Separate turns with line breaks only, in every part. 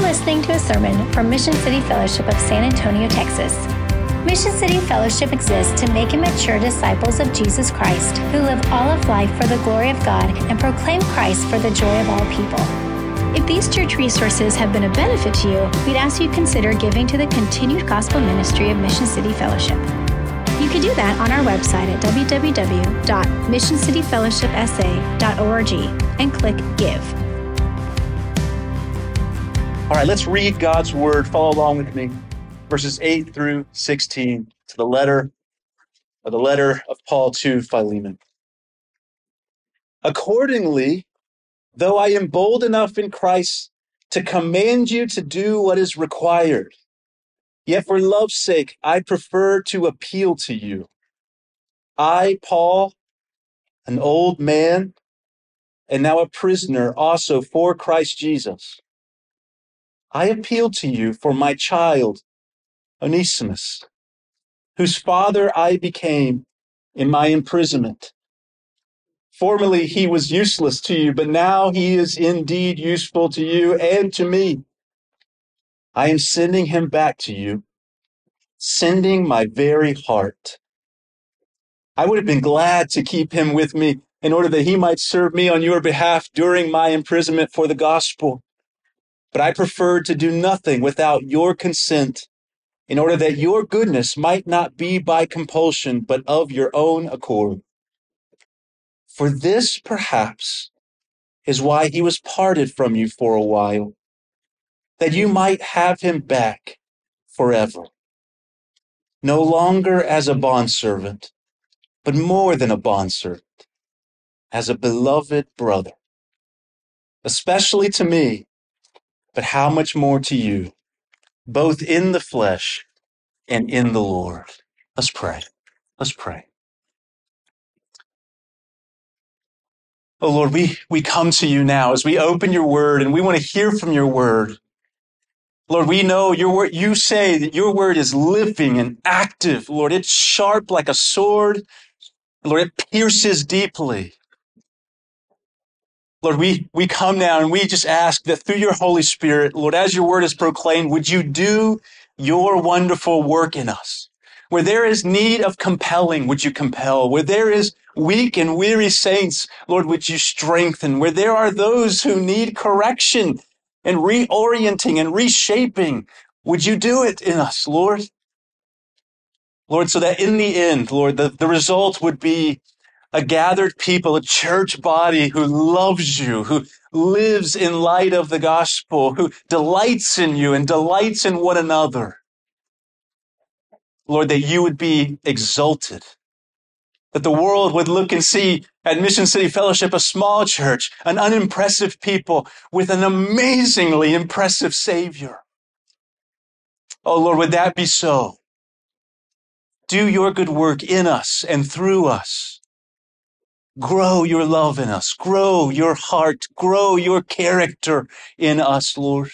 listening to a sermon from Mission City Fellowship of San Antonio, Texas. Mission City Fellowship exists to make and mature disciples of Jesus Christ who live all of life for the glory of God and proclaim Christ for the joy of all people. If these church resources have been a benefit to you, we'd ask you consider giving to the continued gospel ministry of Mission City Fellowship. You can do that on our website at www.missioncityfellowshipsa.org and click Give.
All right, let's read God's word. Follow along with me. Verses 8 through 16 to the letter of Paul to Philemon. Accordingly, though I am bold enough in Christ to command you to do what is required, yet for love's sake, I prefer to appeal to you. I, Paul, an old man, and now a prisoner also for Christ Jesus. I appeal to you for my child, Onesimus, whose father I became in my imprisonment. Formerly he was useless to you, but now he is indeed useful to you and to me. I am sending him back to you, sending my very heart. I would have been glad to keep him with me in order that he might serve me on your behalf during my imprisonment for the gospel. But I preferred to do nothing without your consent, in order that your goodness might not be by compulsion, but of your own accord. For this, perhaps, is why he was parted from you for a while, that you might have him back forever, no longer as a bondservant, but more than a bondservant, as a beloved brother, especially to me, but how much more to you, both in the flesh and in the Lord. Let's pray. Let's pray. Oh Lord, we come to you now as we open your word and we want to hear from your word. Lord, we know your word, you say that your word is living and active. Lord, it's sharp like a sword. Lord, it pierces deeply. Lord, we come now and we just ask that through your Holy Spirit, Lord, as your word is proclaimed, would you do your wonderful work in us? Where there is need of compelling, would you compel? Where there is weak and weary saints, Lord, would you strengthen? Where there are those who need correction and reorienting and reshaping, would you do it in us, Lord? Lord, so that in the end, Lord, the result would be a gathered people, a church body who loves you, who lives in light of the gospel, who delights in you and delights in one another. Lord, that you would be exalted, that the world would look and see at Mission City Fellowship a small church, an unimpressive people with an amazingly impressive Savior. Oh, Lord, would that be so? Do your good work in us and through us. Grow your love in us. Grow your heart. Grow your character in us, Lord.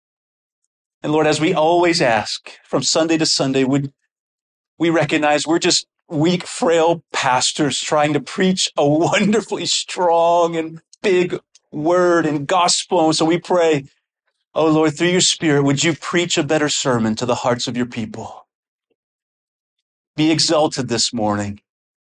And Lord, as we always ask from Sunday to Sunday, would we recognize we're just weak, frail pastors trying to preach a wonderfully strong and big word and gospel. So we pray, oh Lord, through your Spirit, would you preach a better sermon to the hearts of your people? Be exalted this morning.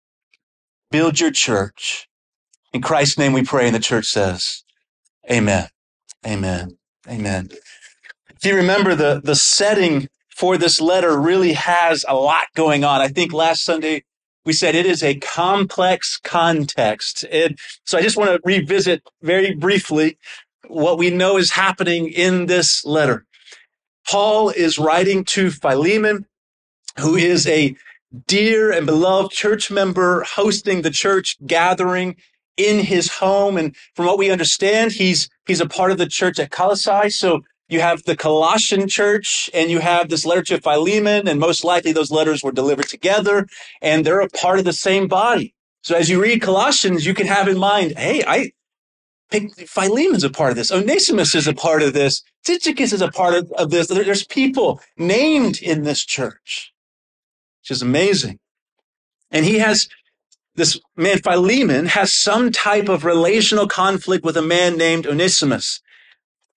Build your church. In Christ's name we pray, and the church says, amen, amen, amen. If you remember, the setting for this letter really has a lot going on. I think last Sunday we said it is a complex context. So I just want to revisit very briefly what we know is happening in this letter. Paul is writing to Philemon, who is a dear and beloved church member hosting the church gathering in his home. And from what we understand, he's a part of the church at Colossae. So you have the Colossian church and you have this letter to Philemon, and most likely those letters were delivered together and they're a part of the same body. So as you read Colossians, you can have in mind, hey, I think Philemon's a part of this. Onesimus is a part of this. Tychicus is a part of this. There's people named in this church, which is amazing. And this man Philemon has some type of relational conflict with a man named Onesimus.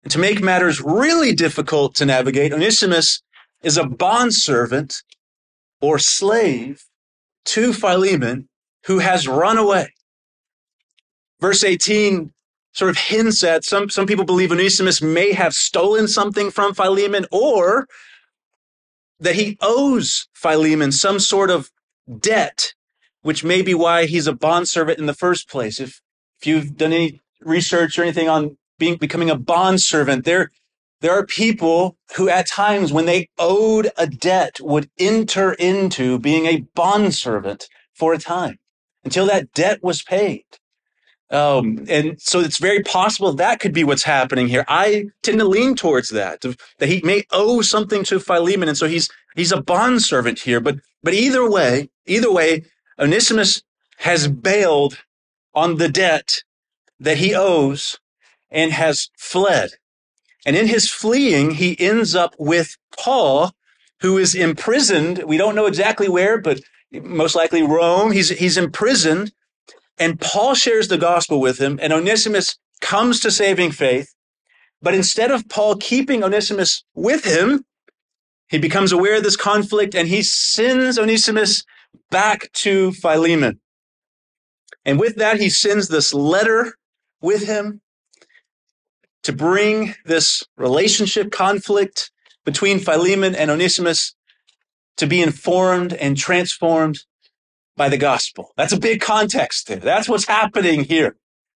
And to make matters really difficult to navigate, Onesimus is a bondservant or slave to Philemon who has run away. Verse 18 sort of hints at some people believe Onesimus may have stolen something from Philemon, or that he owes Philemon some sort of debt, which may be why he's a bondservant in the first place. If you've done any research or anything on becoming a bondservant, there are people who at times when they owed a debt would enter into being a bondservant for a time until that debt was paid. And so it's very possible that could be what's happening here. I tend to lean towards that he may owe something to Philemon, and so he's a bondservant here. But either way, Onesimus has bailed on the debt that he owes and has fled. And in his fleeing, he ends up with Paul, who is imprisoned. We don't know exactly where, but most likely Rome. He's imprisoned. And Paul shares the gospel with him, and Onesimus comes to saving faith. But instead of Paul keeping Onesimus with him, he becomes aware of this conflict, and he sends Onesimus back to Philemon. And with that, he sends this letter with him to bring this relationship conflict between Philemon and Onesimus to be informed and transformed by the gospel. That's a big context there. That's what's happening here.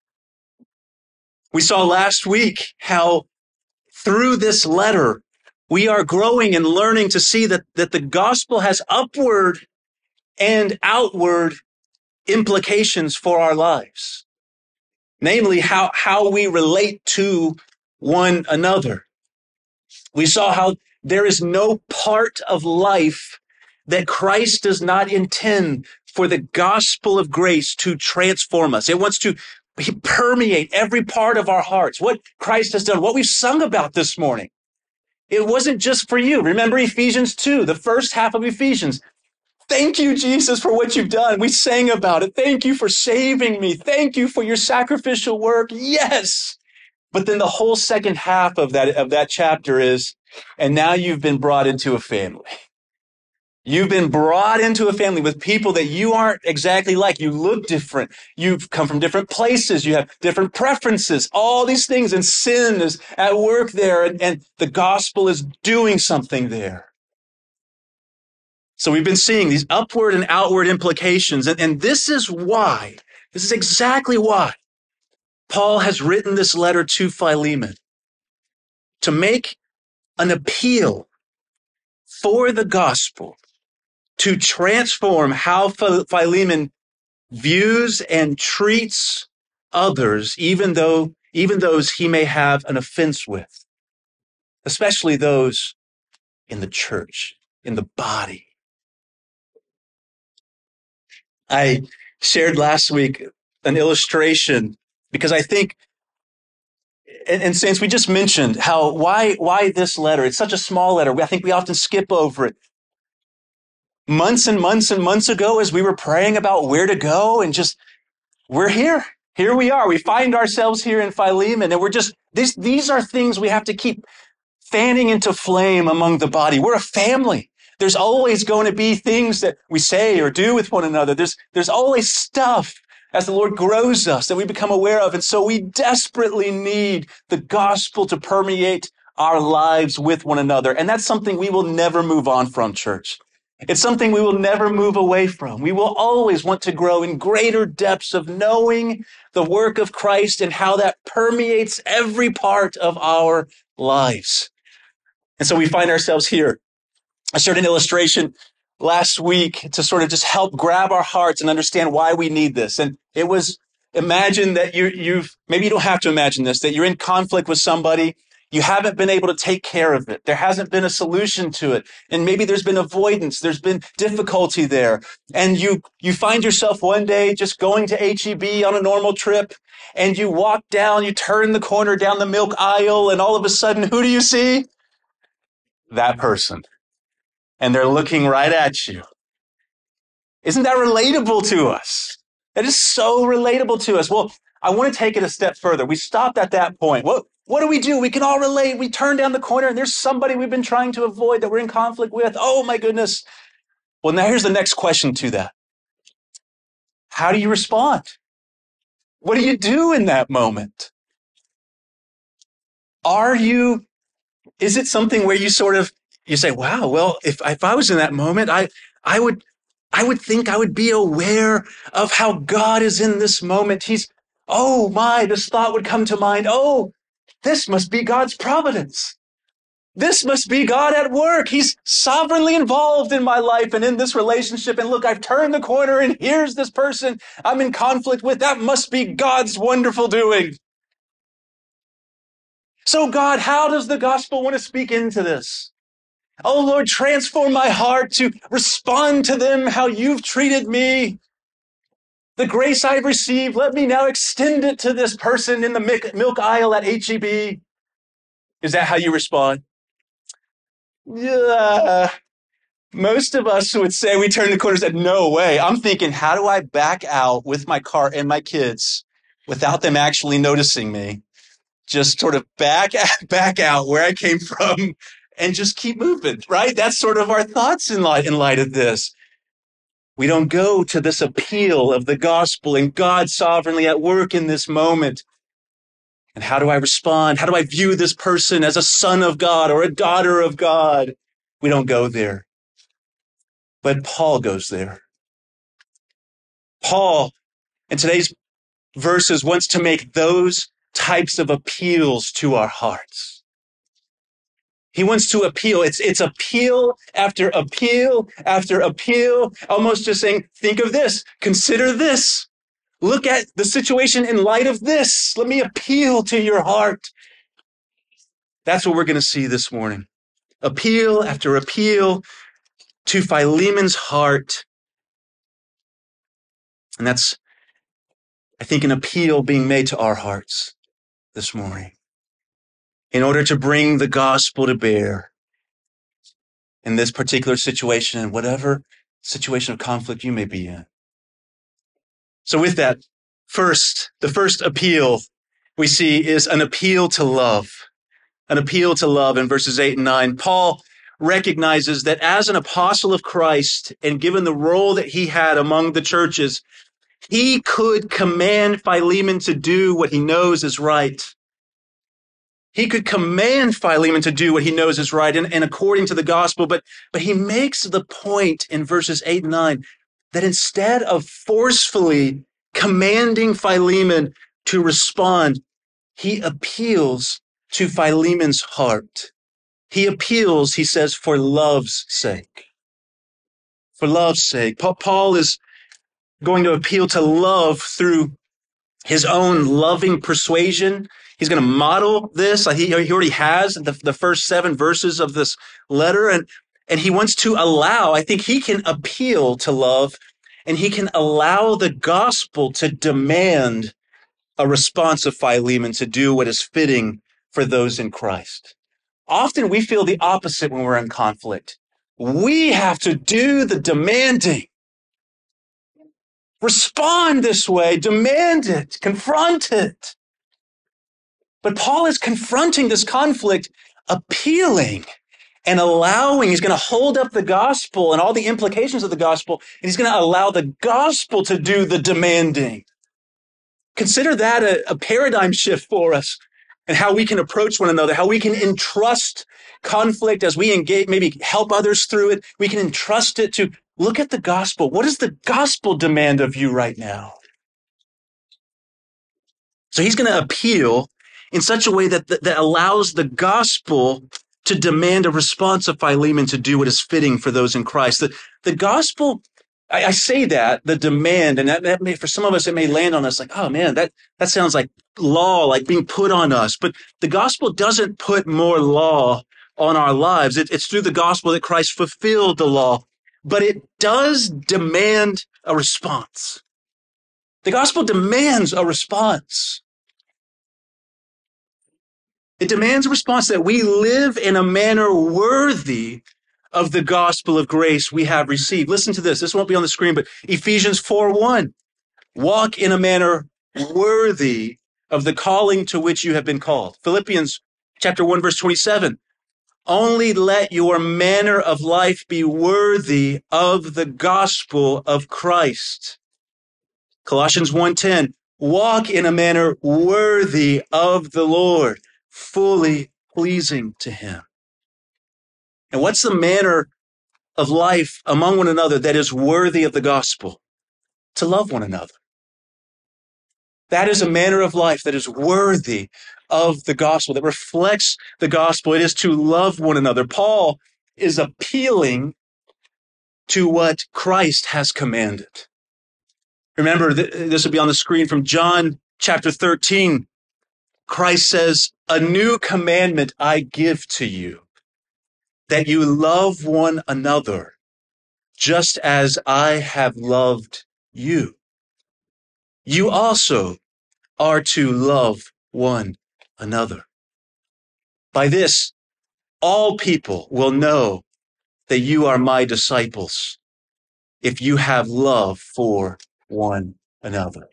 We saw last week how through this letter, we are growing and learning to see that the gospel has upward and outward implications for our lives. Namely, how we relate to one another. We saw how there is no part of life that Christ does not intend for the gospel of grace to transform us. It wants to permeate every part of our hearts. What Christ has done, what we've sung about this morning. It wasn't just for you. Remember Ephesians 2, the first half of Ephesians. Thank you, Jesus, for what you've done. We sang about it. Thank you for saving me. Thank you for your sacrificial work. Yes. But then the whole second half of that chapter is, and now you've been brought into a family. You've been brought into a family with people that you aren't exactly like. You look different. You've come from different places. You have different preferences, all these things. And sin is at work there. And the gospel is doing something there. So we've been seeing these upward and outward implications. And this is exactly why Paul has written this letter to Philemon, to make an appeal for the gospel, to transform how Philemon views and treats others, even those he may have an offense with, especially those in the church, in the body. I shared last week an illustration because I think, and since we just mentioned why this letter, it's such a small letter. I think we often skip over it. Months and months and months ago, as we were praying about where to go, and we're here. Here we are. We find ourselves here in Philemon, and these are things we have to keep fanning into flame among the body. We're a family. There's always going to be things that we say or do with one another. There's always stuff as the Lord grows us that we become aware of. And so we desperately need the gospel to permeate our lives with one another. And that's something we will never move on from, church. It's something we will never move away from. We will always want to grow in greater depths of knowing the work of Christ and how that permeates every part of our lives. And so we find ourselves here. I shared an illustration last week to sort of just help grab our hearts and understand why we need this. And it was, imagine that maybe you don't have to imagine this, that you're in conflict with somebody. You haven't been able to take care of it. There hasn't been a solution to it. And maybe there's been avoidance. There's been difficulty there. And you find yourself one day just going to H-E-B on a normal trip, and you walk down, you turn the corner down the milk aisle, and all of a sudden, who do you see? That person. And they're looking right at you. Isn't that relatable to us? That is so relatable to us. Well, I want to take it a step further. We stopped at that point. What do? We can all relate. We turn down the corner and there's somebody we've been trying to avoid that we're in conflict with. Oh my goodness. Well, now here's the next question to that. How do you respond? What do you do in that moment? Is it something where you say, wow, well, if I was in that moment, I would think I would be aware of how God is in this moment. This thought would come to mind. Oh, this must be God's providence. This must be God at work. He's sovereignly involved in my life and in this relationship. And look, I've turned the corner and here's this person I'm in conflict with. That must be God's wonderful doing. So God, how does the gospel want to speak into this? Oh Lord, transform my heart to respond to them how you've treated me. The grace I've received, let me now extend it to this person in the milk aisle at H-E-B. Is that how you respond? Yeah. Most of us would say we turn the corner and said, no way. I'm thinking, how do I back out with my car and my kids without them actually noticing me? Just sort of back out where I came from and just keep moving, right? That's sort of our thoughts in light of this. We don't go to this appeal of the gospel and God sovereignly at work in this moment. And how do I respond? How do I view this person as a son of God or a daughter of God? We don't go there. But Paul goes there. Paul, in today's verses, wants to make those types of appeals to our hearts. He wants to appeal. It's appeal after appeal after appeal, almost just saying, think of this, consider this, look at the situation in light of this. Let me appeal to your heart. That's what we're going to see this morning. Appeal after appeal to Philemon's heart. And that's, I think, an appeal being made to our hearts this morning in order to bring the gospel to bear in this particular situation and whatever situation of conflict you may be in. So with that, the first appeal we see is an appeal to love. An appeal to love in verses 8 and 9. Paul recognizes that as an apostle of Christ and given the role that he had among the churches, he could command Philemon to do what he knows is right. He could command Philemon to do what he knows is right and according to the gospel, but he makes the point in verses 8 and 9 that instead of forcefully commanding Philemon to respond, he appeals to Philemon's heart. He appeals, he says, for love's sake. For love's sake. Paul is going to appeal to love through his own loving persuasion. He's going to model this. He already has the first 7 verses of this letter. And he wants to allow, I think he can appeal to love and he can allow the gospel to demand a response of Philemon to do what is fitting for those in Christ. Often we feel the opposite when we're in conflict. We have to do the demanding. Respond this way, demand it, confront it. But Paul is confronting this conflict, appealing and allowing. He's going to hold up the gospel and all the implications of the gospel, and he's going to allow the gospel to do the demanding. Consider that a paradigm shift for us and how we can approach one another, how we can entrust conflict as we engage, maybe help others through it. We can entrust it to look at the gospel. What does the gospel demand of you right now? So he's going to appeal in such a way that allows the gospel to demand a response of Philemon to do what is fitting for those in Christ. The gospel, I say that, the demand, and that may, for some of us, it may land on us like, oh man, that sounds like law, like being put on us. But the gospel doesn't put more law on our lives. It's through the gospel that Christ fulfilled the law. But it does demand a response. The gospel demands a response. It demands a response that we live in a manner worthy of the gospel of grace we have received. Listen to this. This won't be on the screen, but Ephesians 4:1. Walk in a manner worthy of the calling to which you have been called. Philippians chapter 1, verse 27. Only let your manner of life be worthy of the gospel of Christ. Colossians 1:10. Walk in a manner worthy of the Lord, fully pleasing to him. And what's the manner of life among one another that is worthy of the gospel? To love one another. That is a manner of life that is worthy of the gospel, that reflects the gospel. It is to love one another. Paul is appealing to what Christ has commanded. Remember, this will be on the screen from John chapter 13. Christ says, a new commandment I give to you, that you love one another, just as I have loved you. You also are to love one another. By this, all people will know that you are my disciples, if you have love for one another.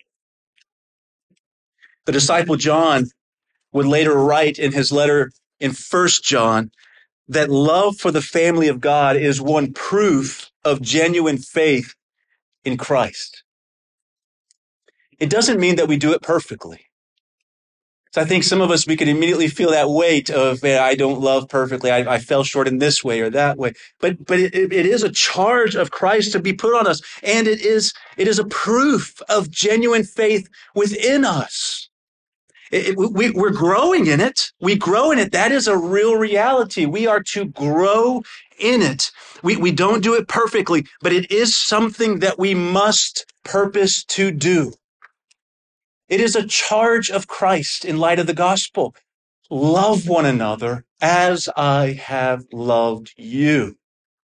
The disciple John would later write in his letter in 1 John that love for the family of God is one proof of genuine faith in Christ. It doesn't mean that we do it perfectly. So I think some of us, we could immediately feel that weight of, I don't love perfectly. I fell short in this way or that way. But it is a charge of Christ to be put on us. And it is a proof of genuine faith within us. We're growing in it. We grow in it. That is a real reality. We are to grow in it. We don't do it perfectly, but it is something that we must purpose to do. It is a charge of Christ in light of the gospel. Love one another as I have loved you.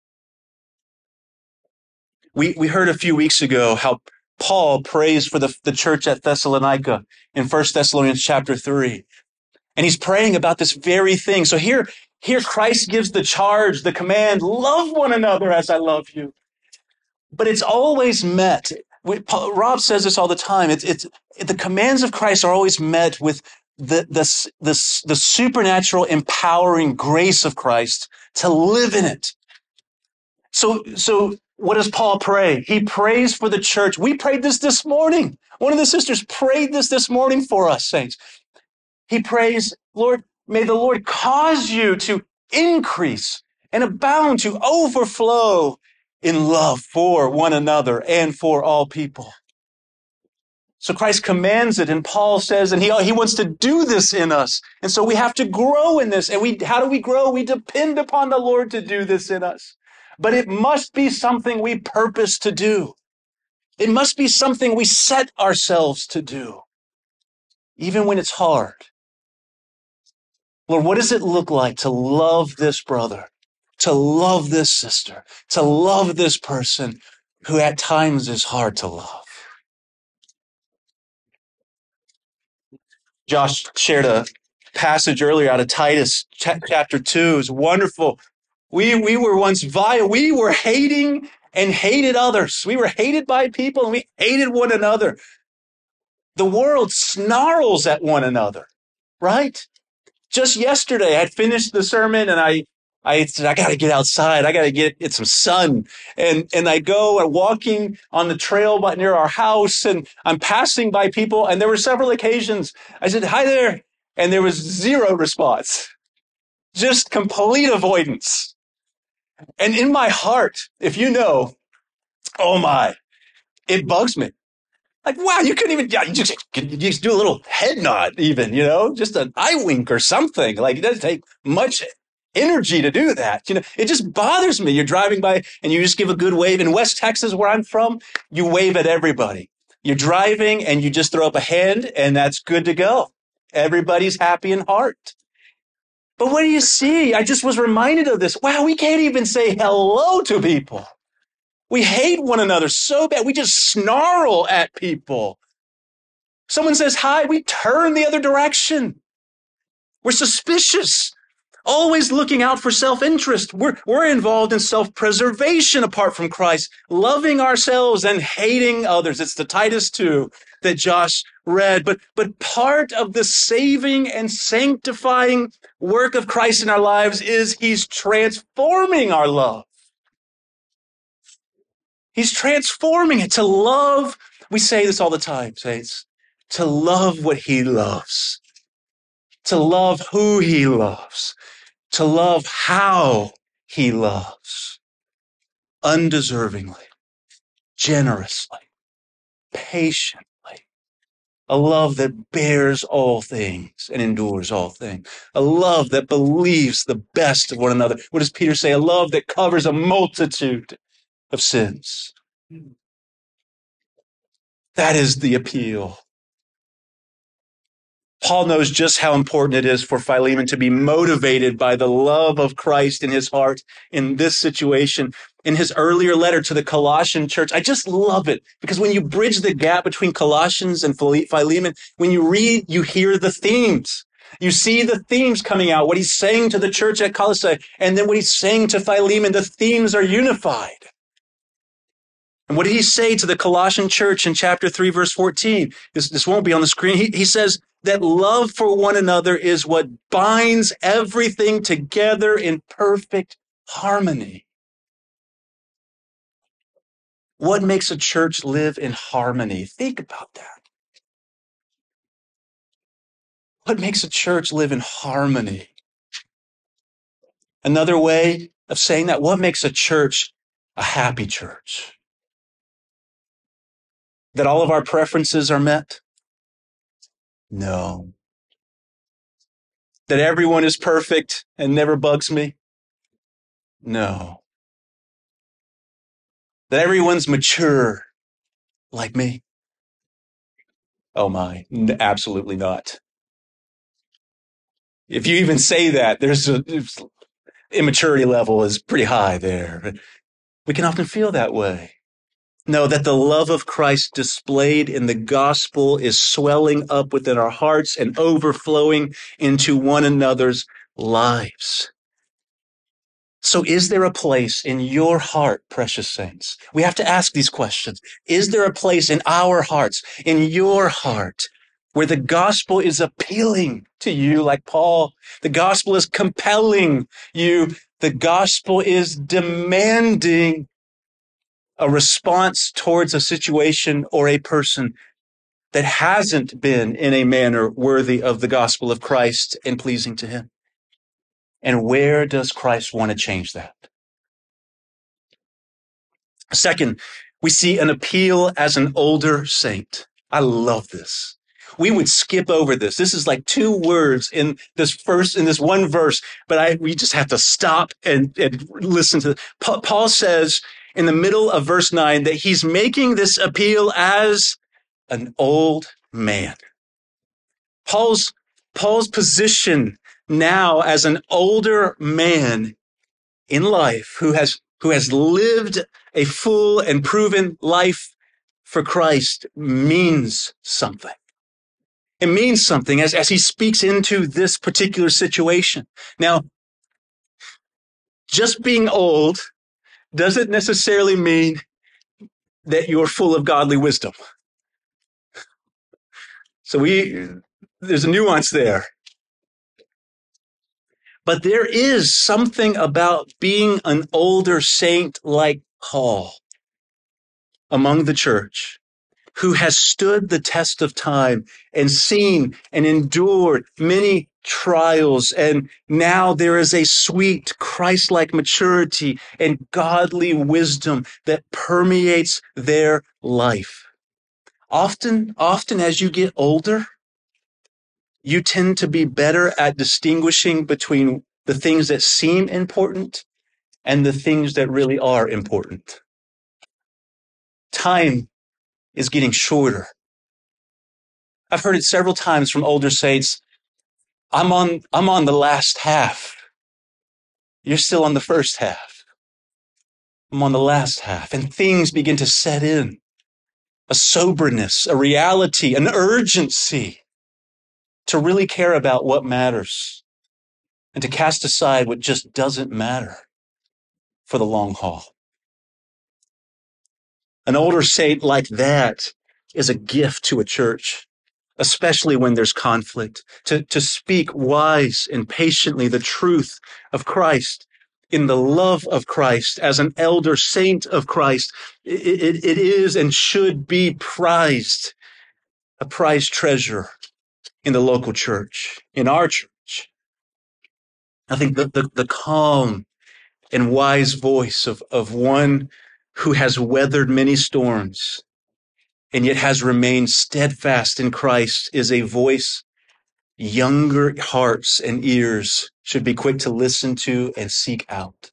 We heard a few weeks ago how Paul prays for the church at Thessalonica in 1 Thessalonians chapter 3. And he's praying about this very thing. So here Christ gives the charge, the command, love one another as I love you. But it's always met. Rob says this all the time. It's the commands of Christ are always met with the supernatural empowering grace of Christ to live in it. So what does Paul pray? He prays for the church. We prayed this morning. One of the sisters prayed this morning for us, saints. He prays, Lord, may the Lord cause you to increase and abound, to overflow in love for one another and for all people. So Christ commands it, and Paul says, and he wants to do this in us. And so we have to grow in this. And how do we grow? We depend upon the Lord to do this in us. But it must be something we purpose to do. It must be something we set ourselves to do, even when it's hard. Lord, what does it look like to love this brother, to love this sister, to love this person who at times is hard to love? Josh shared a passage earlier out of Titus chapter 2. It's wonderful. We were once vile. We were hating and hated others. We were hated by people and we hated one another. The world snarls at one another, right? Just yesterday, I finished the sermon and I said, I got to get outside. I got to get some sun. And I go and walking on the trail near our house, and I'm passing by people. And there were several occasions I said, hi there. And there was zero response, just complete avoidance. And in my heart, if you know, oh my, it bugs me. Like, wow, you couldn't even, you just do a little head nod even, just an eye wink or something. Like, it doesn't take much energy to do that. It just bothers me. You're driving by and you just give a good wave. In West Texas, where I'm from, you wave at everybody. You're driving and you just throw up a hand and that's good to go. Everybody's happy in heart. But what do you see? I just was reminded of this. Wow, we can't even say hello to people. We hate one another so bad. We just snarl at people. Someone says hi, we turn the other direction. We're suspicious, always looking out for self-interest. We're involved in self-preservation apart from Christ, loving ourselves and hating others. It's the Titus 2. that Josh read. But part of the saving and sanctifying work of Christ in our lives is he's transforming our love. He's transforming it to love. We say this all the time, saints, to love what he loves, to love who he loves, to love how he loves, undeservingly, generously, patiently. A love that bears all things and endures all things. A love that believes the best of one another. What does Peter say? A love that covers a multitude of sins. That is the appeal. Paul knows just how important it is for Philemon to be motivated by the love of Christ in his heart in this situation. In his earlier letter to the Colossian church, I just love it because when you bridge the gap between Colossians and Philemon, when you read, you hear the themes. You see the themes coming out, what he's saying to the church at Colossae, and then what he's saying to Philemon, the themes are unified. And what did he say to the Colossian church in chapter 3, verse 14? This won't be on the screen. He says that love for one another is what binds everything together in perfect harmony. What makes a church live in harmony? Think about that. What makes a church live in harmony? Another way of saying that, what makes a church a happy church? That all of our preferences are met? No. That everyone is perfect and never bugs me? No. That everyone's mature like me? Oh my, absolutely not. If you even say that, there's immaturity level is pretty high there. But we can often feel that way. No, that the love of Christ displayed in the gospel is swelling up within our hearts and overflowing into one another's lives. So is there a place in your heart, precious saints? We have to ask these questions. Is there a place in our hearts, in your heart, where the gospel is appealing to you like Paul? The gospel is compelling you. The gospel is demanding a response towards a situation or a person that hasn't been in a manner worthy of the gospel of Christ and pleasing to him. And where does Christ want to change that? Second, we see an appeal as an older saint. I love this. We would skip over this. This is like 2 words in this one verse, but we just have to stop and listen to it. Paul says in the middle of verse 9 that he's making this appeal as an old man. Paul's position now as an older man in life who has lived a full and proven life for Christ means something. It means something as he speaks into this particular situation. Now, just being old doesn't necessarily mean that you're full of godly wisdom. So there's a nuance there. But there is something about being an older saint like Paul among the church who has stood the test of time and seen and endured many trials. And now there is a sweet Christ-like maturity and godly wisdom that permeates their life. Often as you get older, you tend to be better at distinguishing between the things that seem important and the things that really are important. Time is getting shorter. I've heard it several times from older saints. I'm on the last half. You're still on the first half. I'm on the last half. And things begin to set in. A soberness, a reality, an urgency to really care about what matters and to cast aside what just doesn't matter for the long haul. An older saint like that is a gift to a church, especially when there's conflict, to speak wise and patiently the truth of Christ in the love of Christ as an elder saint of Christ. It is and should be prized, a prized treasure in the local church, in our church. I think the calm and wise voice of one who has weathered many storms and yet has remained steadfast in Christ is a voice younger hearts and ears should be quick to listen to and seek out.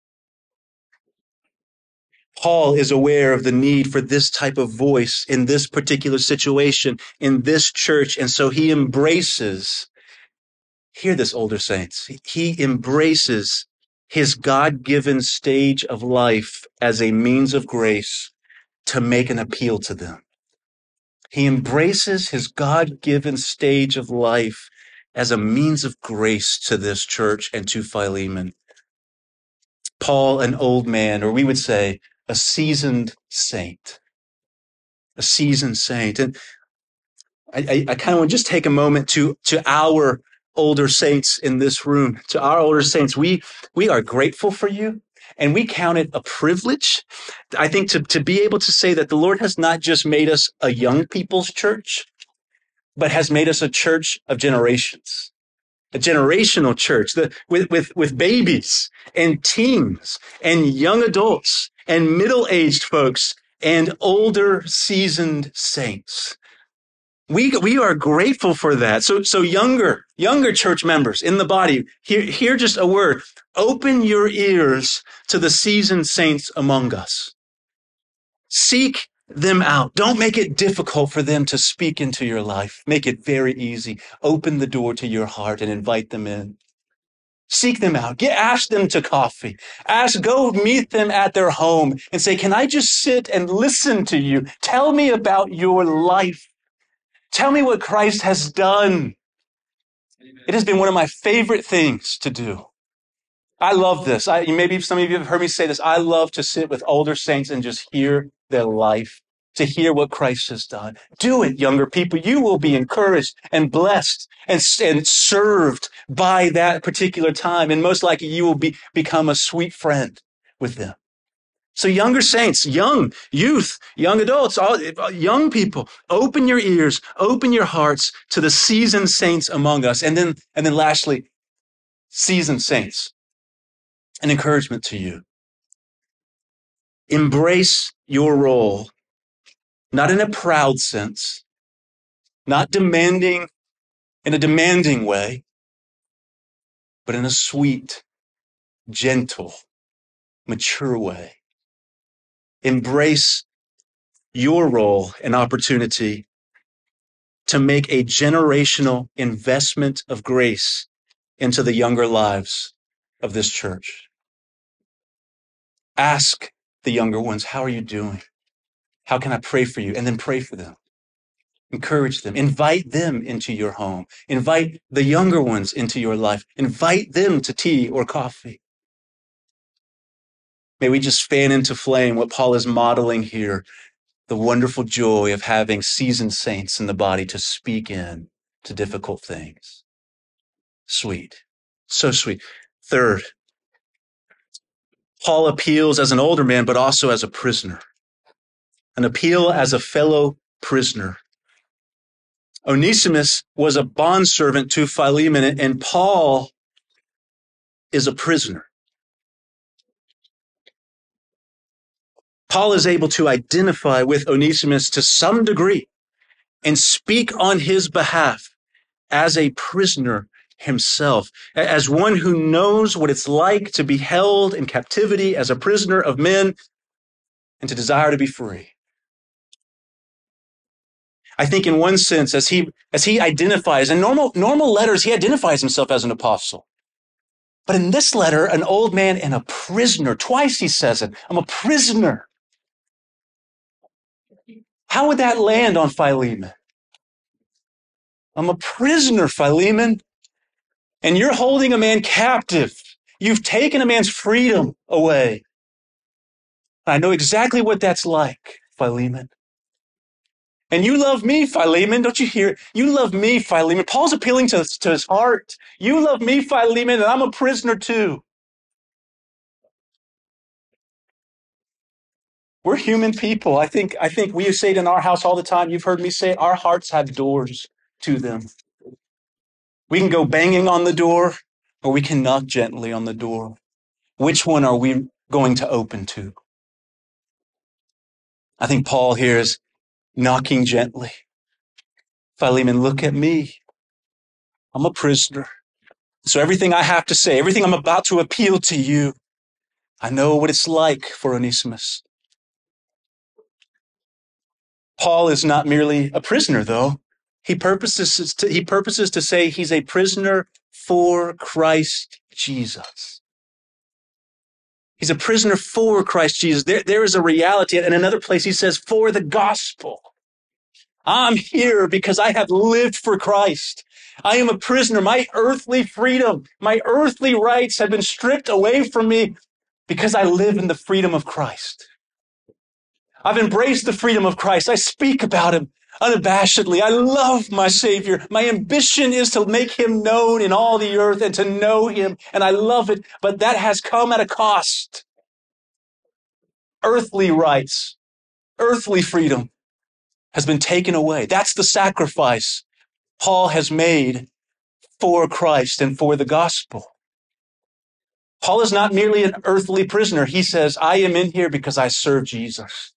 Paul is aware of the need for this type of voice in this particular situation, in this church, and so he embraces, hear this, older saints, he embraces his God-given stage of life as a means of grace to make an appeal to them. He embraces his God-given stage of life as a means of grace to this church and to Philemon. Paul, an old man, or we would say a seasoned saint. A seasoned saint. And I kind of want to just take a moment to our older saints in this room, to our older saints. We are grateful for you. And we count it a privilege, I think, to be able to say that the Lord has not just made us a young people's church, but has made us a church of generations, a generational church with babies and teens and young adults and middle-aged folks and older seasoned saints. We are grateful for that. So younger church members in the body, hear just a word. Open your ears to the seasoned saints among us. Seek them out. Don't make it difficult for them to speak into your life. Make it very easy. Open the door to your heart and invite them in. Seek them out. Ask them to coffee. Go meet them at their home and say, can I just sit and listen to you? Tell me about your life. Tell me what Christ has done. It has been one of my favorite things to do. I love this. Maybe some of you have heard me say this. I love to sit with older saints and just hear their life, to hear what Christ has done. Do it, younger people. You will be encouraged and blessed and served by that particular time. And most likely you will become a sweet friend with them. So younger saints, young youth, young adults, all young people, open your ears, open your hearts to the seasoned saints among us. And then lastly, seasoned saints, an encouragement to you. Embrace your role, not in a proud sense, not demanding in a demanding way, but in a sweet, gentle, mature way. Embrace your role and opportunity to make a generational investment of grace into the younger lives of this church. Ask the younger ones, how are you doing? How can I pray for you? And then pray for them. Encourage them. Invite them into your home. Invite the younger ones into your life. Invite them to tea or coffee. May we just fan into flame what Paul is modeling here, the wonderful joy of having seasoned saints in the body to speak in to difficult things. Sweet. So sweet. Third, Paul appeals as an older man, but also as a prisoner. An appeal as a fellow prisoner. Onesimus was a bondservant to Philemon, and Paul is a prisoner. Paul is able to identify with Onesimus to some degree and speak on his behalf as a prisoner himself, as one who knows what it's like to be held in captivity as a prisoner of men and to desire to be free. I think in one sense, as he identifies, in normal letters, he identifies himself as an apostle. But in this letter, an old man and a prisoner, twice he says it, I'm a prisoner. How would that land on Philemon? I'm a prisoner, Philemon, and you're holding a man captive. You've taken a man's freedom away. I know exactly what that's like, Philemon. And you love me, Philemon. Don't you hear it? You love me, Philemon. Paul's appealing to his heart. You love me, Philemon, and I'm a prisoner too. We're human people. I think we say it in our house all the time. You've heard me say it. Our hearts have doors to them. We can go banging on the door, or we can knock gently on the door. Which one are we going to open to? I think Paul here is knocking gently. Philemon, look at me. I'm a prisoner. So everything I have to say, everything I'm about to appeal to you, I know what it's like for Onesimus. Paul is not merely a prisoner, though. He purposes to say he's a prisoner for Christ Jesus. He's a prisoner for Christ Jesus. There is a reality. In another place, he says, for the gospel. I'm here because I have lived for Christ. I am a prisoner. My earthly freedom, my earthly rights have been stripped away from me because I live in the freedom of Christ. I've embraced the freedom of Christ. I speak about him unabashedly. I love my Savior. My ambition is to make him known in all the earth and to know him, and I love it, but that has come at a cost. Earthly rights, earthly freedom has been taken away. That's the sacrifice Paul has made for Christ and for the gospel. Paul is not merely an earthly prisoner. He says, I am in here because I serve Jesus.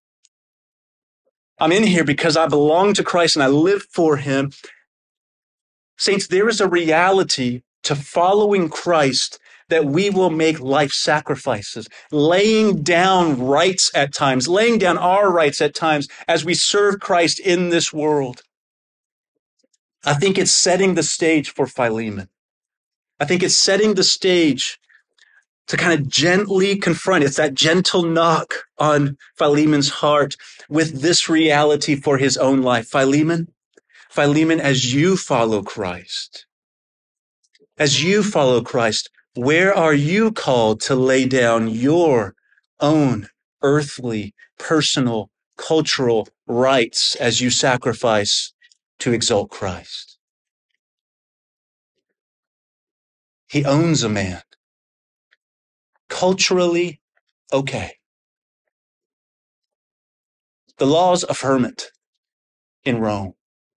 I'm in here because I belong to Christ and I live for him. Saints, there is a reality to following Christ that we will make life sacrifices, laying down rights at times, laying down our rights at times as we serve Christ in this world. I think it's setting the stage for Philemon. I think it's setting the stage to kind of gently confront. It's that gentle knock on Philemon's heart with this reality for his own life. Philemon, as you follow Christ, where are you called to lay down your own earthly, personal, cultural rights as you sacrifice to exalt Christ? He owns a man. Culturally, okay. The laws affirm it in Rome.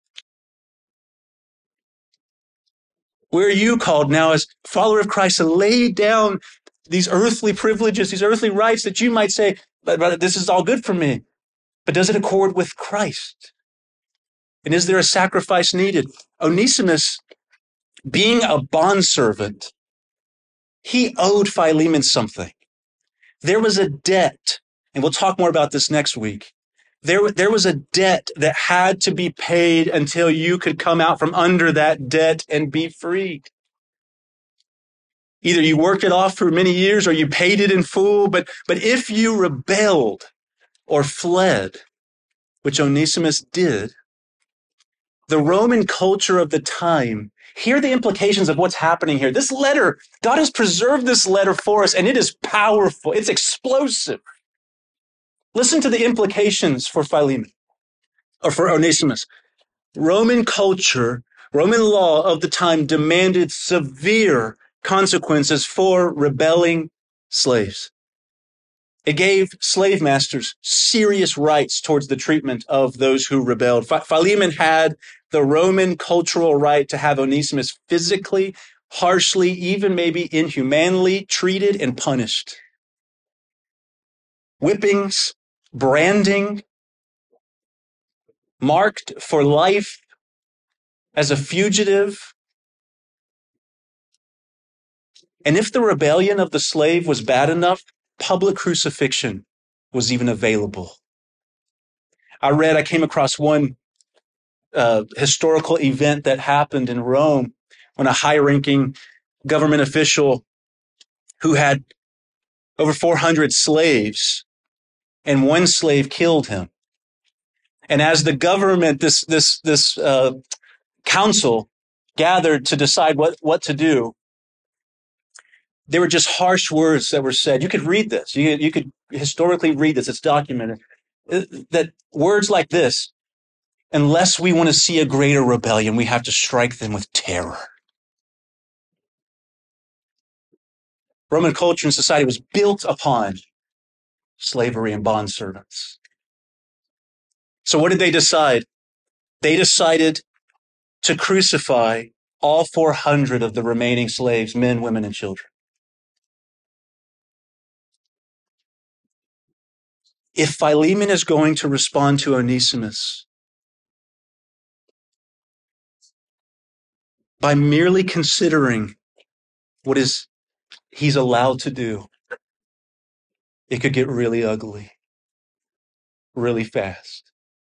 Where are you called now as follower of Christ to lay down these earthly privileges, these earthly rights that you might say, but this is all good for me. But does it accord with Christ? And is there a sacrifice needed? Onesimus, being a bondservant, he owed Philemon something. There was a debt, and we'll talk more about this next week. There was a debt that had to be paid until you could come out from under that debt and be free. Either you worked it off for many years or you paid it in full, but if you rebelled or fled, which Onesimus did, the Roman culture of the time, hear the implications of what's happening here. This letter, God has preserved this letter for us, and it is powerful. It's explosive. Listen to the implications for Philemon, or for Onesimus. Roman culture, Roman law of the time demanded severe consequences for rebelling slaves. It gave slave masters serious rights towards the treatment of those who rebelled. Philemon had the Roman cultural right to have Onesimus physically, harshly, even maybe inhumanely treated and punished. Whippings, branding, marked for life as a fugitive. And if the rebellion of the slave was bad enough, public crucifixion was even available. I came across one historical event that happened in Rome when a high-ranking government official who had over 400 slaves, and one slave killed him. And as the government, this council gathered to decide what to do, there were just harsh words that were said. You could read this. You could historically read this. It's documented. That words like this: unless we want to see a greater rebellion, we have to strike them with terror. Roman culture and society was built upon slavery and bondservants. So what did they decide? They decided to crucify all 400 of the remaining slaves, men, women, and children. If Philemon is going to respond to Onesimus by merely considering what he's allowed to do, it could get really ugly, really fast.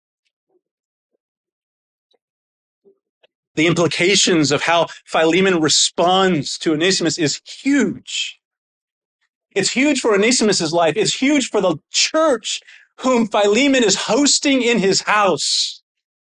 The implications of how Philemon responds to Onesimus is huge. It's huge for Onesimus' life. It's huge for the church whom Philemon is hosting in his house.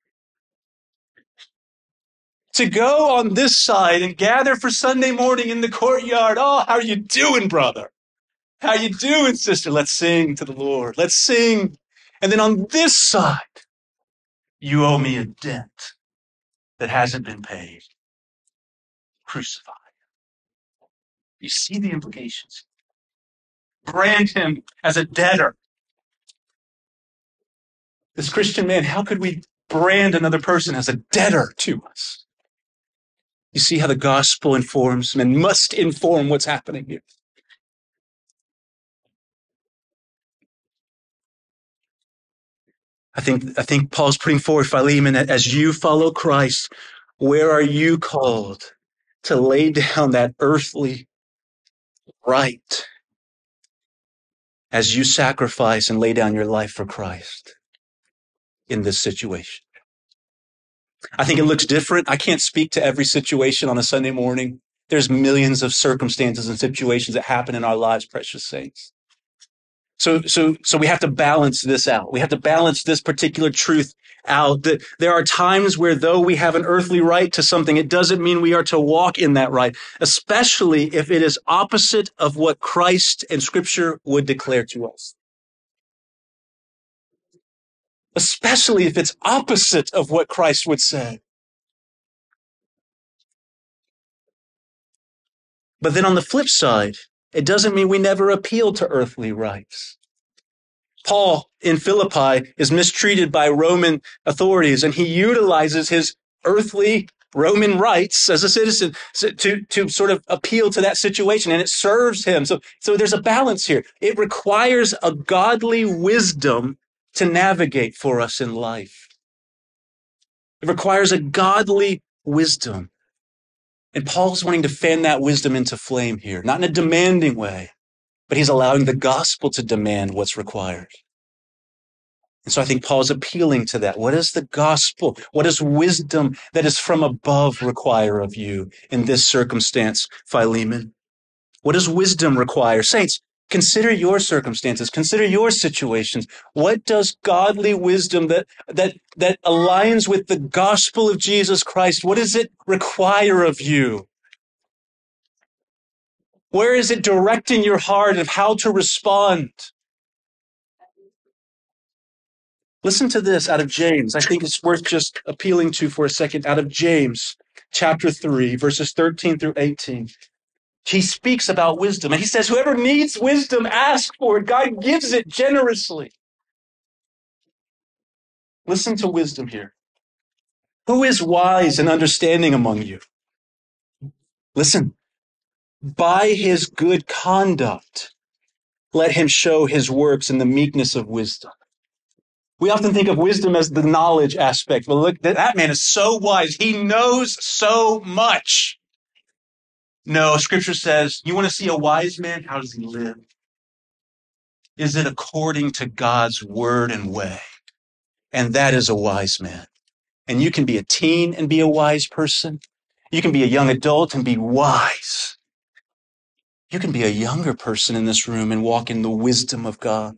To go on this side and gather for Sunday morning in the courtyard. Oh, how are you doing, brother? How you doing, sister? Let's sing to the Lord. Let's sing. And then on this side, you owe me a debt that hasn't been paid. Crucify. You see the implications. Brand him as a debtor. This Christian man, how could we brand another person as a debtor to us? You see how the gospel informs and must inform what's happening here. I think Paul's putting forward, Philemon, as you follow Christ, where are you called to lay down that earthly right as you sacrifice and lay down your life for Christ in this situation? I think it looks different. I can't speak to every situation on a Sunday morning. There's millions of circumstances and situations that happen in our lives, precious saints. So we have to balance this out. We have to balance this particular truth out. That there are times where though we have an earthly right to something, it doesn't mean we are to walk in that right, especially if it is opposite of what Christ and Scripture would declare to us. Especially if it's opposite of what Christ would say. But then on the flip side, it doesn't mean we never appeal to earthly rights. Paul in Philippi is mistreated by Roman authorities, and he utilizes his earthly Roman rights as a citizen to sort of appeal to that situation, and it serves him. So there's a balance here. It requires a godly wisdom to navigate for us in life. It requires a godly wisdom. And Paul's wanting to fan that wisdom into flame here, not in a demanding way, but he's allowing the gospel to demand what's required. And so I think Paul's appealing to that. What does the gospel, what does wisdom that is from above require of you in this circumstance, Philemon? What does wisdom require? Saints, consider your circumstances. Consider your situations. What does godly wisdom that aligns with the gospel of Jesus Christ, what does it require of you? Where is it directing your heart of how to respond? Listen to this out of James. I think it's worth just appealing to for a second. Out of James, chapter 3, verses 13 through 18. He speaks about wisdom, and he says, whoever needs wisdom, ask for it. God gives it generously. Listen to wisdom here. Who is wise and understanding among you? Listen. By his good conduct, let him show his works in the meekness of wisdom. We often think of wisdom as the knowledge aspect. But look, that man is so wise. He knows so much. No, Scripture says, you want to see a wise man? How does he live? Is it according to God's word and way? And that is a wise man. And you can be a teen and be a wise person. You can be a young adult and be wise. You can be a younger person in this room and walk in the wisdom of God.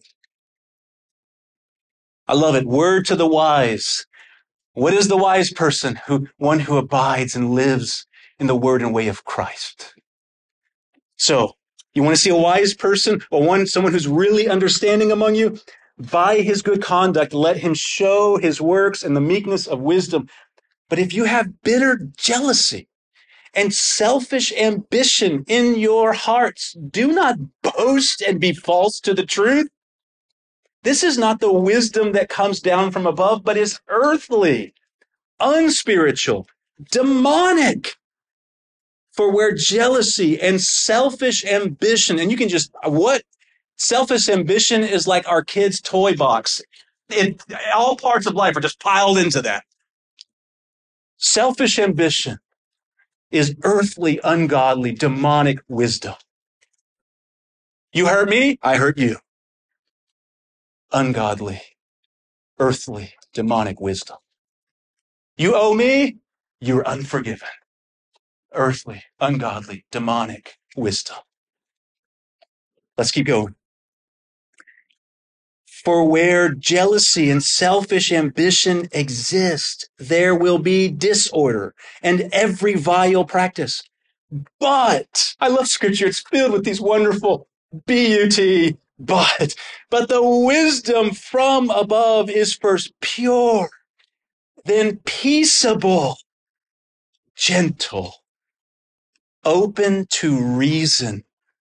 I love it. Word to the wise. What is the wise person? One who abides and lives in the word and way of Christ. So, you want to see a wise person or someone who's really understanding among you? By his good conduct, let him show his works and the meekness of wisdom. But if you have bitter jealousy and selfish ambition in your hearts, do not boast and be false to the truth. This is not the wisdom that comes down from above, but is earthly, unspiritual, demonic. For where jealousy and selfish ambition, and you can just, what? Selfish ambition is like our kids' toy box. All parts of life are just piled into that. Selfish ambition is earthly, ungodly, demonic wisdom. You hurt me, I hurt you. Ungodly, earthly, demonic wisdom. You owe me, you're unforgiven. Earthly, ungodly, demonic wisdom. Let's keep going. For where jealousy and selfish ambition exist, there will be disorder and every vile practice. But, I love scripture, it's filled with these wonderful B-U-T, but the wisdom from above is first pure, then peaceable, gentle, open to reason,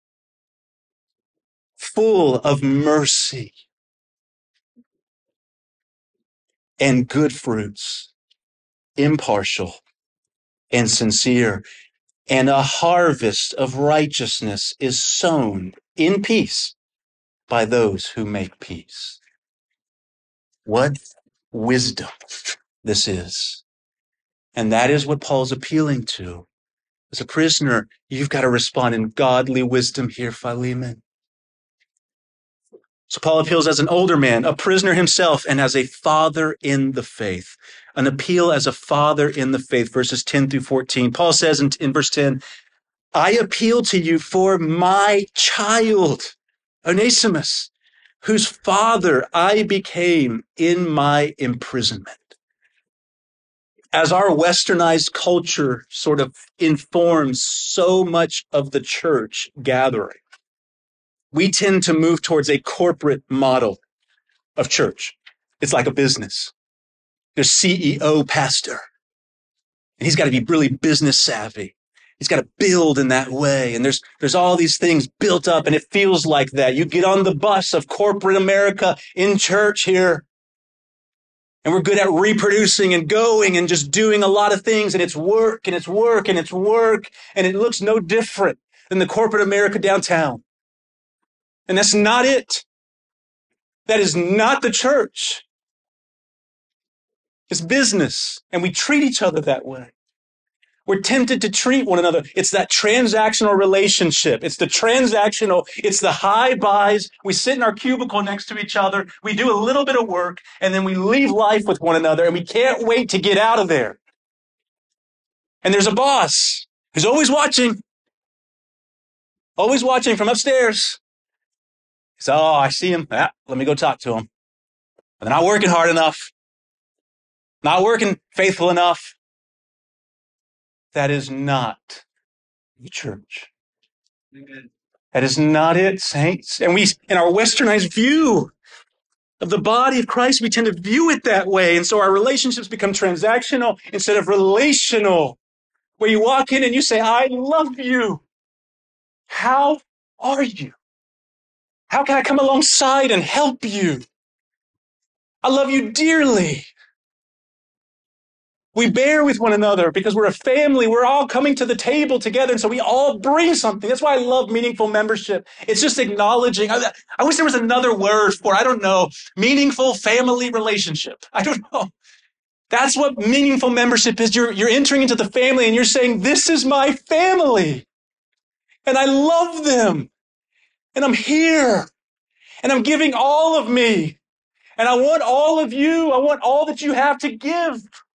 full of mercy and good fruits, impartial and sincere. And a harvest of righteousness is sown in peace by those who make peace. What wisdom this is. And that is what Paul's appealing to. As a prisoner, you've got to respond in godly wisdom here, Philemon. So Paul appeals as an older man, a prisoner himself, and as a father in the faith. An appeal as a father in the faith, verses 10 through 14. Paul says in verse 10, I appeal to you for my child, Onesimus, whose father I became in my imprisonment. As our westernized culture sort of informs so much of the church gathering, we tend to move towards a corporate model of church. It's like a business. There's CEO pastor, and he's got to be really business savvy. He's got to build in that way. And there's all these things built up, and it feels like that. You get on the bus of corporate America in church here, and we're good at reproducing and going and just doing a lot of things, and it's work, and it's work, and it's work, and it looks no different than the corporate America downtown. And that's not it. That is not the church. It's business, and we treat each other that way. We're tempted to treat one another. It's that transactional relationship. It's the transactional, it's the high buys. We sit in our cubicle next to each other. We do a little bit of work, and then we leave life with one another, and we can't wait to get out of there. And there's a boss who's always watching from upstairs. He says, I see him. Let me go talk to him. But they're not working hard enough. Not working faithful enough. That is not the church. Amen. That is not it, saints. And we, in our westernized view of the body of Christ, we tend to view it that way. And so our relationships become transactional instead of relational, where you walk in and you say, I love you. How are you? How can I come alongside and help you? I love you dearly. We bear with one another because we're a family. We're all coming to the table together, and so we all bring something. That's why I love meaningful membership. It's just acknowledging. I wish there was another word for, I don't know, meaningful family relationship. I don't know. That's what meaningful membership is. You're entering into the family, and you're saying, this is my family, and I love them, and I'm here, and I'm giving all of me, and I want all of you. I want all that you have to give.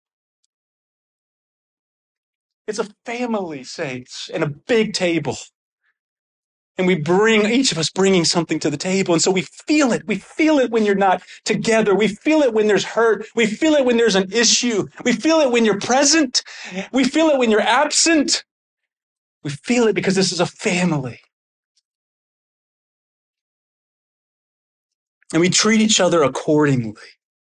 It's a family, saints, and a big table. And we bring, each of us bringing something to the table. And so we feel it. We feel it when you're not together. We feel it when there's hurt. We feel it when there's an issue. We feel it when you're present. We feel it when you're absent. We feel it because this is a family. and we treat each other accordingly.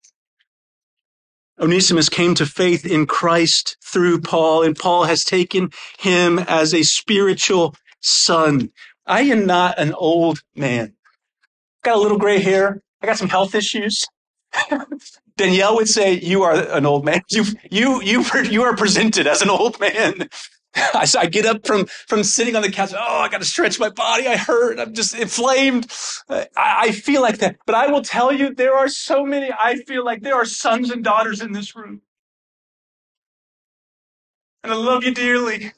Onesimus came to faith in Christ through Paul, and Paul has taken him as a spiritual son. I am not an old man. Got a little gray hair. I got some health issues. Danielle would say, "You are an old man. You are presented as an old man." I get up from sitting on the couch. Oh, I got to stretch my body. I hurt. I'm just inflamed. I feel like that. But I will tell you, there are so many. I feel like there are sons and daughters in this room, and I love you dearly.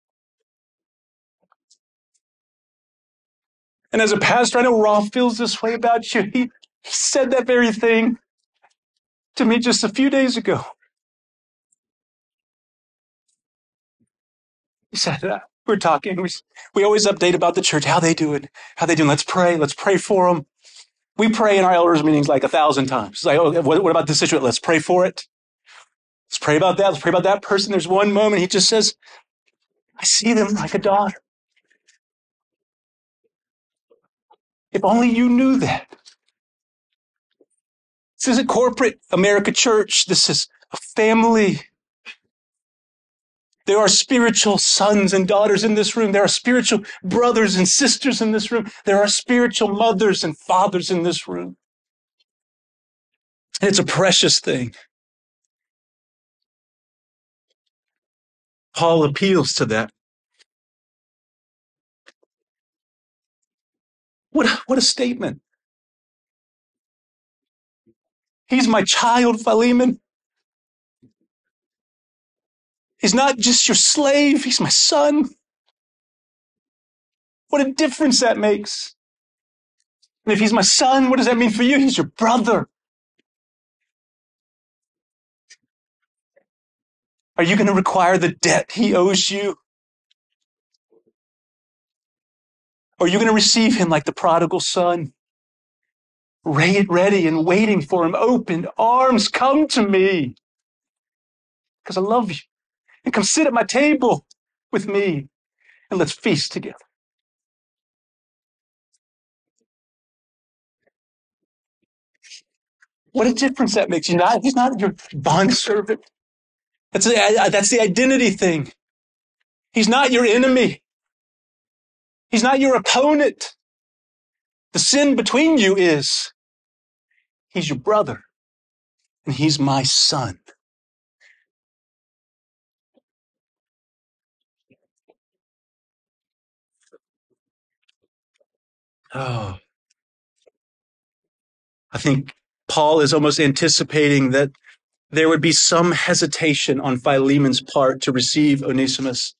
And as a pastor, I know Rolf feels this way about you. He said that very thing to me just a few days ago. He said, we're talking. We always update about the church, how they doing. Let's pray for them. We pray in our elders meetings like 1,000 times. It's like, oh, what about this situation? Let's pray for it. Let's pray about that. Let's pray about that person. There's one moment he just says, I see them like a daughter. If only you knew that. This isn't corporate America church. This is a family. There are spiritual sons and daughters in this room. There are spiritual brothers and sisters in this room. There are spiritual mothers and fathers in this room. And it's a precious thing. Paul appeals to that. What a statement. He's my child, Philemon. He's not just your slave. He's my son. What a difference that makes. And if he's my son, what does that mean for you? He's your brother. Are you going to require the debt he owes you? Or are you going to receive him like the prodigal son? Ready and waiting for him. Open arms, come to me. Because I love you. And come sit at my table with me. And let's feast together. What a difference that makes. He's not your bondservant. That's the identity thing. He's not your enemy. He's not your opponent. The sin between you is he's your brother and he's my son. Oh, I think Paul is almost anticipating that there would be some hesitation on Philemon's part to receive Onesimus.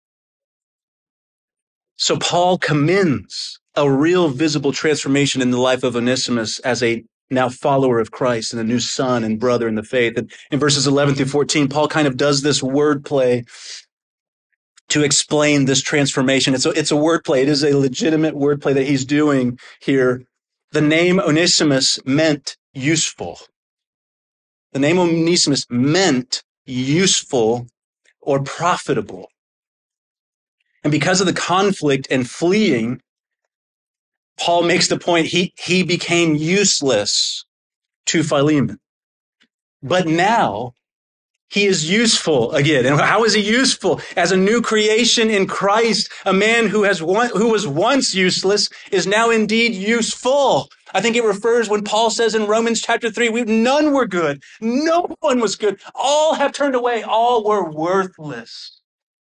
So Paul commends a real visible transformation in the life of Onesimus as a now follower of Christ and a new son and brother in the faith. And in verses 11 through 14, Paul kind of does this wordplay to explain this transformation. It's a wordplay. It is a legitimate wordplay that he's doing here. The name Onesimus meant useful. The name Onesimus meant useful or profitable. And because of the conflict and fleeing, Paul makes the point he became useless to Philemon. But now he is useful again. And how is he useful? As a new creation in Christ, a man who was once useless is now indeed useful. I think it refers when Paul says in Romans chapter 3, none were good. No one was good. All have turned away. All were worthless.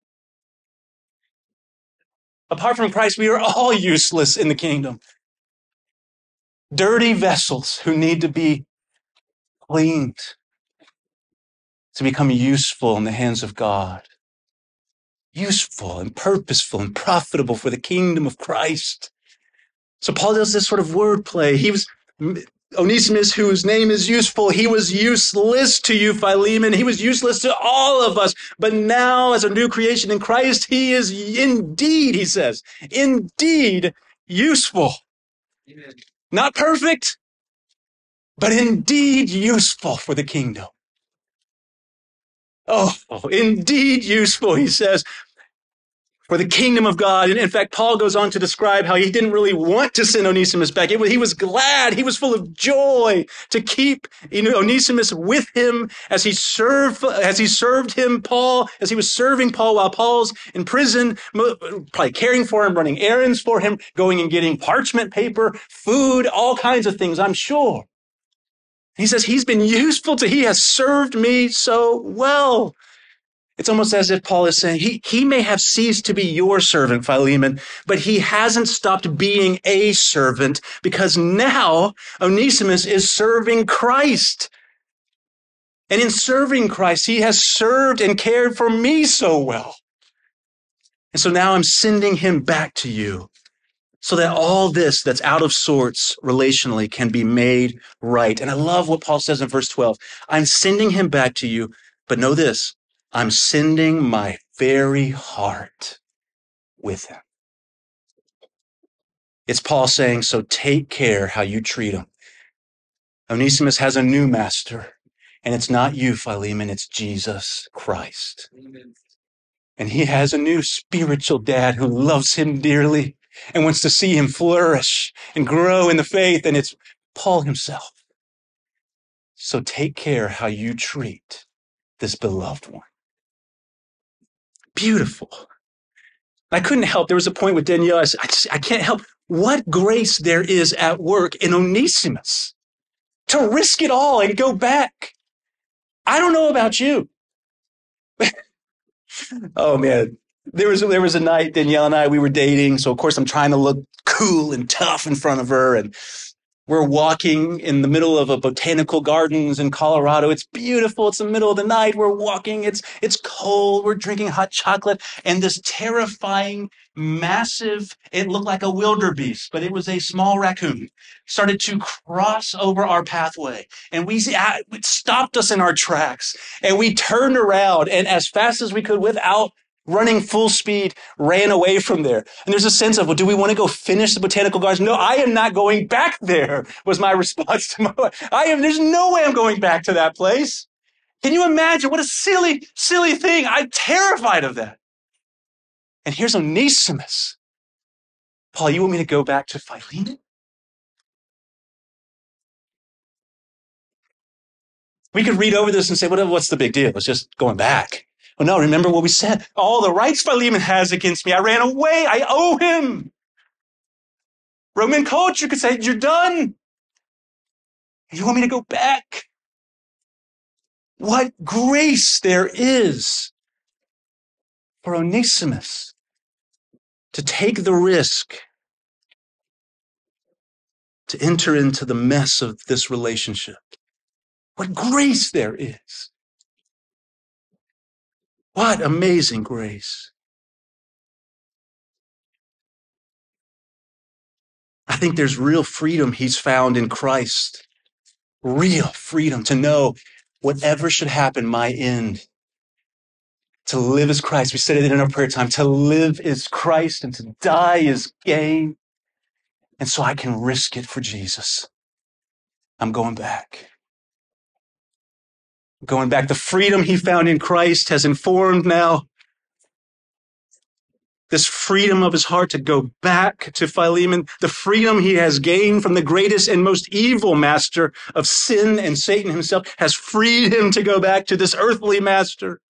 Apart from Christ, we are all useless in the kingdom. Dirty vessels who need to be cleaned to become useful in the hands of God. Useful and purposeful and profitable for the kingdom of Christ. So Paul does this sort of wordplay. He was Onesimus, whose name is useful. He was useless to you, Philemon. He was useless to all of us. But now, as a new creation in Christ, he is indeed, he says, indeed useful. Amen. Not perfect, but indeed useful for the kingdom. Oh, indeed useful, he says. for the kingdom of God. And in fact, Paul goes on to describe how he didn't really want to send Onesimus back. He was glad. He was full of joy to keep Onesimus with him as he served him, Paul, as he was serving Paul while Paul's in prison, probably caring for him, running errands for him, going and getting parchment paper, food, all kinds of things, I'm sure. He says, he has served me so well. It's almost as if Paul is saying, he may have ceased to be your servant, Philemon, but he hasn't stopped being a servant because now Onesimus is serving Christ. And in serving Christ, he has served and cared for me so well. And so now I'm sending him back to you so that all this that's out of sorts relationally can be made right. And I love what Paul says in verse 12. I'm sending him back to you, but know this. I'm sending my very heart with him. It's Paul saying, so take care how you treat him. Onesimus has a new master, and it's not you, Philemon, it's Jesus Christ. Amen. And he has a new spiritual dad who loves him dearly and wants to see him flourish and grow in the faith, and it's Paul himself. So take care how you treat this beloved one. Beautiful. I couldn't help. There was a point with Danielle. I said, I can't help what grace there is at work in Onesimus to risk it all and go back. I don't know about you. Oh man, there was a night Danielle and I, we were dating. So of course I'm trying to look cool and tough in front of her, and we're walking in the middle of a botanical gardens in Colorado. It's beautiful. It's the middle of the night. We're walking. It's cold. We're drinking hot chocolate. And this terrifying, massive, it looked like a wildebeest, but it was a small raccoon, started to cross over our pathway. And it stopped us in our tracks. And we turned around and as fast as we could without running full speed, ran away from there. And there's a sense of, well, do we want to go finish the botanical gardens? No, I am not going back there, was my response to my wife. There's no way I'm going back to that place. Can you imagine? What a silly, silly thing. I'm terrified of that. And here's Onesimus. Paul, you want me to go back to Philemon? We could read over this and say, what's the big deal? It's just going back. Oh no, remember what we said. All the rights Philemon has against me. I ran away. I owe him. Roman culture could say, you're done. You want me to go back? What grace there is for Onesimus to take the risk to enter into the mess of this relationship. What grace there is. What amazing grace. I think there's real freedom he's found in Christ. Real freedom to know whatever should happen, my end. To live is Christ. We said it in our prayer time. To live is Christ and to die is gain. And so I can risk it for Jesus. I'm going back. Going back. The freedom he found in Christ has informed now this freedom of his heart to go back to Philemon, the freedom he has gained from the greatest and most evil master of sin and Satan himself has freed him to go back to this earthly master.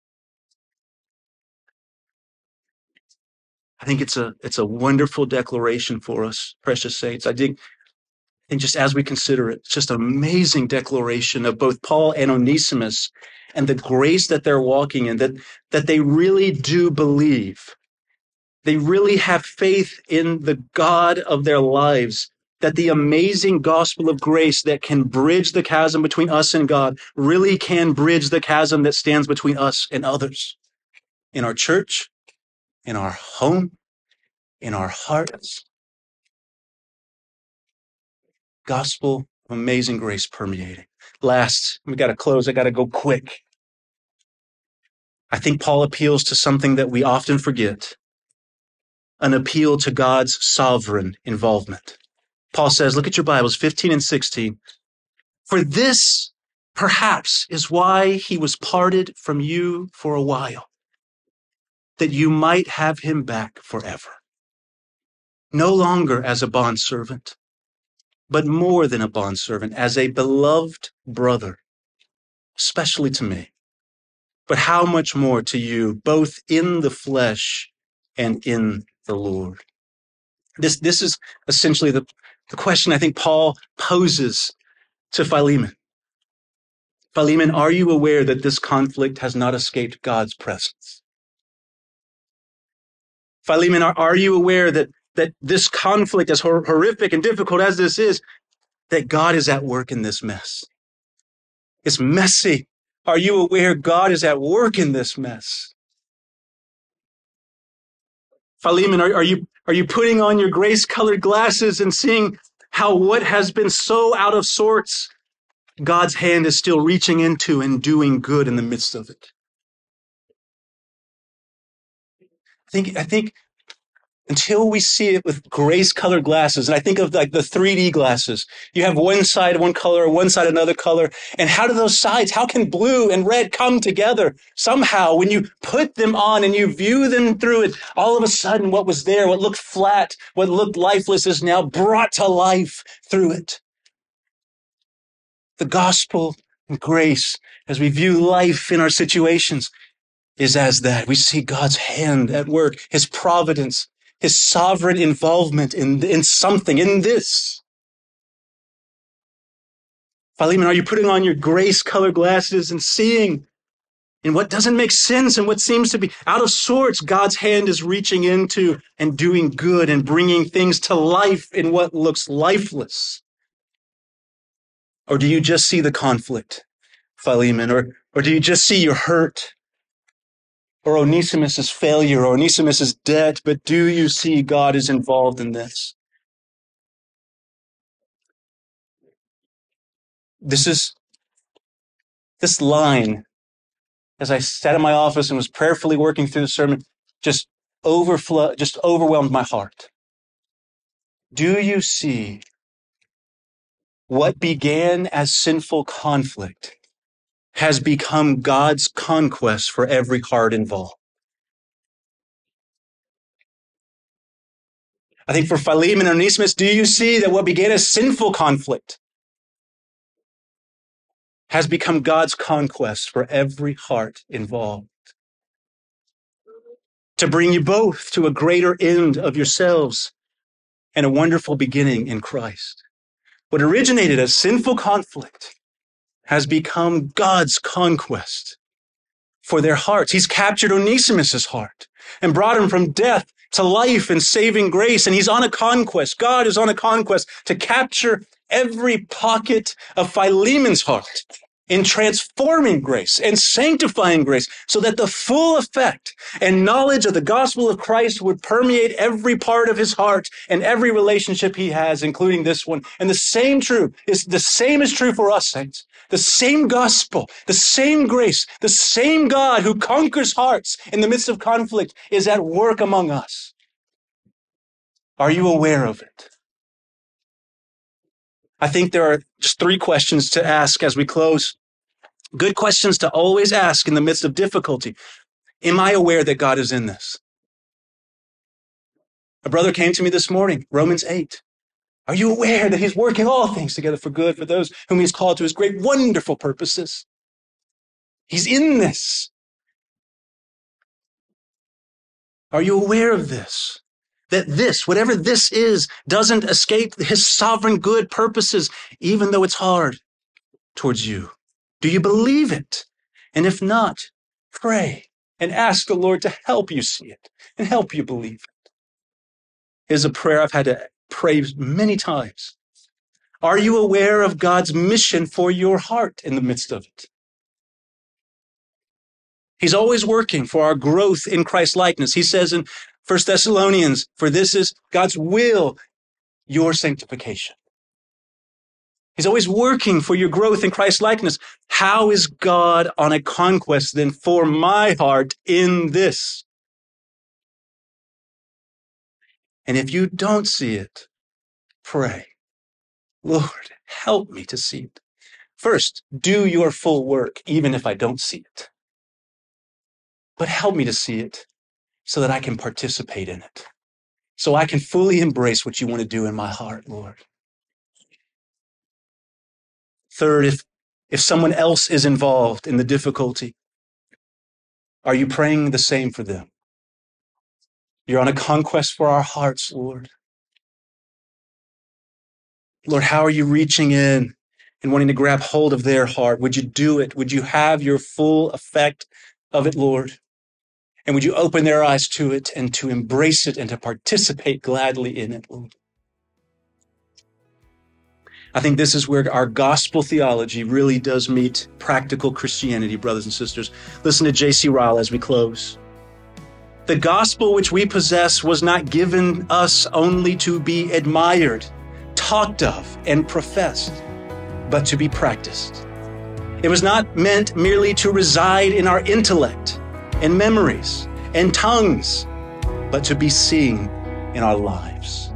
I think it's a wonderful declaration for us, precious saints. I think just as we consider it, it's just an amazing declaration of both Paul and Onesimus and the grace that they're walking in, that they really do believe. They really have faith in the God of their lives, that the amazing gospel of grace that can bridge the chasm between us and God really can bridge the chasm that stands between us and others in our church, in our home, in our hearts. Gospel of amazing grace permeating. Last, we got to close. I got to go quick. I think Paul appeals to something that we often forget, an appeal to God's sovereign involvement. Paul says, look at your Bibles, 15 and 16. For this, perhaps, is why he was parted from you for a while, that you might have him back forever. No longer as a bondservant, but more than a bondservant, as a beloved brother, especially to me. But how much more to you, both in the flesh and in the Lord? This is essentially the question I think Paul poses to Philemon. Philemon, are you aware that this conflict has not escaped God's presence? Philemon, are you aware that this conflict, as horrific and difficult as this is, that God is at work in this mess? It's messy. Are you aware God is at work in this mess? Philemon, are you putting on your grace-colored glasses and seeing how what has been so out of sorts, God's hand is still reaching into and doing good in the midst of it? I think until we see it with grace-colored glasses, and I think of like the 3D glasses, you have one side one color, one side another color, and how do those sides, how can blue and red come together? Somehow, when you put them on and you view them through it, all of a sudden what was there, what looked flat, what looked lifeless is now brought to life through it. The gospel and grace, as we view life in our situations, is as that. We see God's hand at work, his providence, his sovereign involvement in something, in this. Philemon, are you putting on your grace-colored glasses and seeing in what doesn't make sense and what seems to be out of sorts, God's hand is reaching into and doing good and bringing things to life in what looks lifeless? Or do you just see the conflict, Philemon? Or do you just see your hurt? Or Onesimus' failure, or Onesimus' debt, but do you see God is involved in this? This line, as I sat in my office and was prayerfully working through the sermon, just overwhelmed my heart. Do you see what began as sinful conflict has become God's conquest for every heart involved? I think for Philemon and Onesimus, do you see that what began as sinful conflict has become God's conquest for every heart involved? To bring you both to a greater end of yourselves and a wonderful beginning in Christ. What originated as sinful conflict has become God's conquest for their hearts. He's captured Onesimus' heart and brought him from death to life and saving grace. And he's on a conquest. God is on a conquest to capture every pocket of Philemon's heart in transforming grace and sanctifying grace so that the full effect and knowledge of the gospel of Christ would permeate every part of his heart and every relationship he has, including this one. And the same is true for us, saints. The same gospel, the same grace, the same God who conquers hearts in the midst of conflict is at work among us. Are you aware of it? I think there are just 3 questions to ask as we close. Good questions to always ask in the midst of difficulty. Am I aware that God is in this? A brother came to me this morning, Romans 8. Are you aware that he's working all things together for good for those whom he's called to his great, wonderful purposes? He's in this. Are you aware of this? That this, whatever this is, doesn't escape his sovereign good purposes, even though it's hard towards you. Do you believe it? And if not, pray and ask the Lord to help you see it and help you believe it. Here's a prayer I've had to pray many times. Are you aware of God's mission for your heart in the midst of it? He's always working for our growth in Christ's likeness. He says in 1 Thessalonians, for this is God's will, your sanctification. He's always working for your growth in Christ's likeness. How is God on a conquest then for my heart in this? And if you don't see it, pray, Lord, help me to see it. First, do your full work, even if I don't see it. But help me to see it. so that I can participate in it, so I can fully embrace what you want to do in my heart, Lord. Third, if someone else is involved in the difficulty, are you praying the same for them? You're on a conquest for our hearts, Lord. Lord, how are you reaching in and wanting to grab hold of their heart? Would you do it? Would you have your full effect of it, Lord? And would you open their eyes to it and to embrace it and to participate gladly in it, Lord? I think this is where our gospel theology really does meet practical Christianity, brothers and sisters. Listen to J.C. Ryle as we close. The gospel which we possess was not given us only to be admired, talked of, and professed, but to be practiced. It was not meant merely to reside in our intellect and memories and tongues, but to be seen in our lives.